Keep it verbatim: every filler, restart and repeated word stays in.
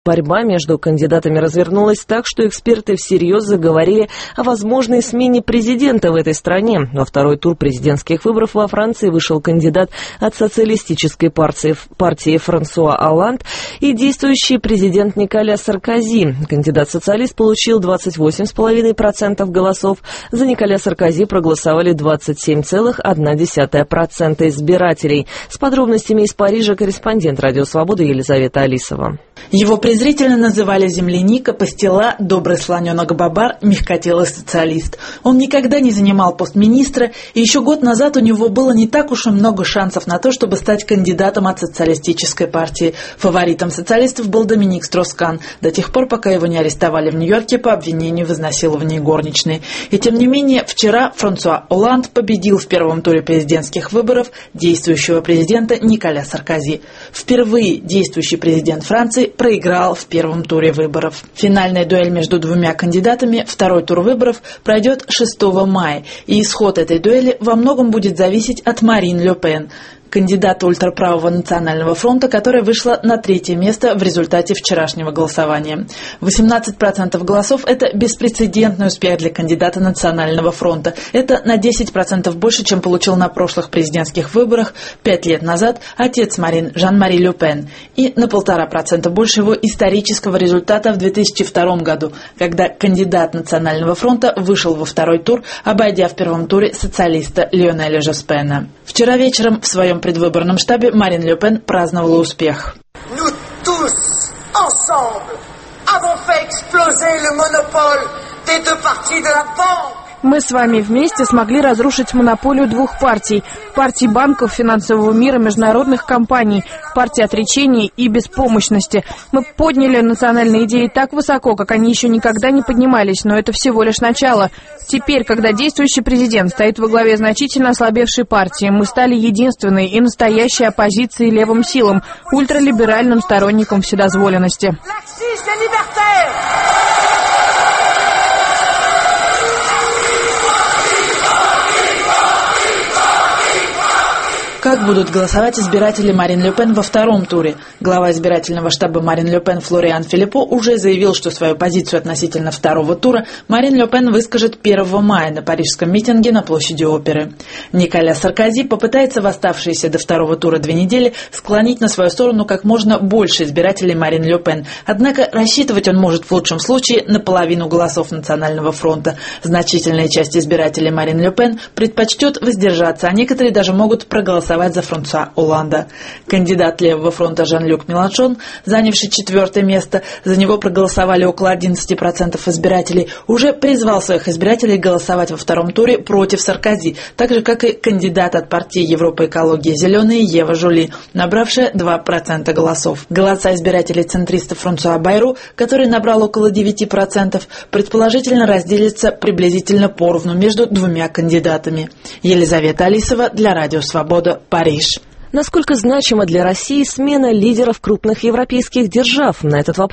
Борьба между кандидатами развернулась так, что эксперты всерьез заговорили о возможной смене президента в этой стране. Во второй тур президентских выборов во Франции вышел кандидат от социалистической партии, партии Франсуа Олланд и действующий президент Николя Саркози. Кандидат-социалист получил двадцать восемь целых пять десятых процента голосов. За Николя Саркози проголосовали двадцать семь целых одна десятая процента избирателей. С подробностями из Парижа корреспондент «Радио Свобода» Елизавета Алисова. Его презрительно называли земляника, пастила, добрый слоненок Бабар, мягкотелый социалист. Он никогда не занимал пост министра, и еще год назад у него было не так уж и много шансов на то, чтобы стать кандидатом от социалистической партии. Фаворитом социалистов был Доминик Строскан, до тех пор, пока его не арестовали в Нью-Йорке по обвинению в изнасиловании горничной. И тем не менее, вчера Франсуа Олланд победил в первом туре президентских выборов действующего президента Николя Саркози. Впервые действующий президент Франции проиграл в первом туре выборов. Финальная дуэль между двумя кандидатами, второй тур выборов, пройдет шестого мая, и исход этой дуэли во многом будет зависеть от Марин Ле Пен, кандидата ультраправого национального фронта, которая вышла на третье место в результате вчерашнего голосования. восемнадцать процентов голосов – это беспрецедентный успех для кандидата национального фронта. Это на десять процентов больше, чем получил на прошлых президентских выборах пять лет назад отец Марин, Жан-Мари Ле Пен, и на полтора процента больше его исторического результата в две тысячи втором году, когда кандидат национального фронта вышел во второй тур, обойдя в первом туре социалиста Лионеля Жоспена. Вчера вечером в своем предвыборном штабе Марин Ле Пен праздновала успех. Nous tous, ensemble, avons fait exploser le monopole des deux parties de la banque. Мы с вами вместе смогли разрушить монополию двух партий. Партии банков, финансового мира, международных компаний, партии отречения и беспомощности. Мы подняли национальные идеи так высоко, как они еще никогда не поднимались, но это всего лишь начало. Теперь, когда действующий президент стоит во главе значительно ослабевшей партии, мы стали единственной и настоящей оппозицией левым силам, ультралиберальным сторонником вседозволенности. Как будут голосовать избиратели Марин Ле Пен во втором туре? Глава избирательного штаба Марин Ле Пен Флориан Филиппо уже заявил, что свою позицию относительно второго тура Марин Ле Пен выскажет первого мая на парижском митинге на площади Оперы. Николя Саркози попытается в оставшиеся до второго тура две недели склонить на свою сторону как можно больше избирателей Марин Ле Пен. Однако рассчитывать он может в лучшем случае на половину голосов Национального фронта. Значительная часть избирателей Марин Ле Пен предпочтет воздержаться, а некоторые даже могут проголосовать за Франсуа Олланда. Кандидат Левого фронта Жан-Люк Меланшон, занявший четвертое место, за него проголосовали около одиннадцати процентов избирателей, уже призвал своих избирателей голосовать во втором туре против Саркози, так же, как и кандидат от партии Европа экология Зеленые Ева Жоли, набравшая два процента голосов. Голоса избирателей центриста Франсуа Байру, который набрал около девяти процентов, предположительно разделится приблизительно поровну между двумя кандидатами. Елизавета Алисова для Радио Свобода, Париж. Насколько значима для России смена лидеров крупных европейских держав? На этот вопрос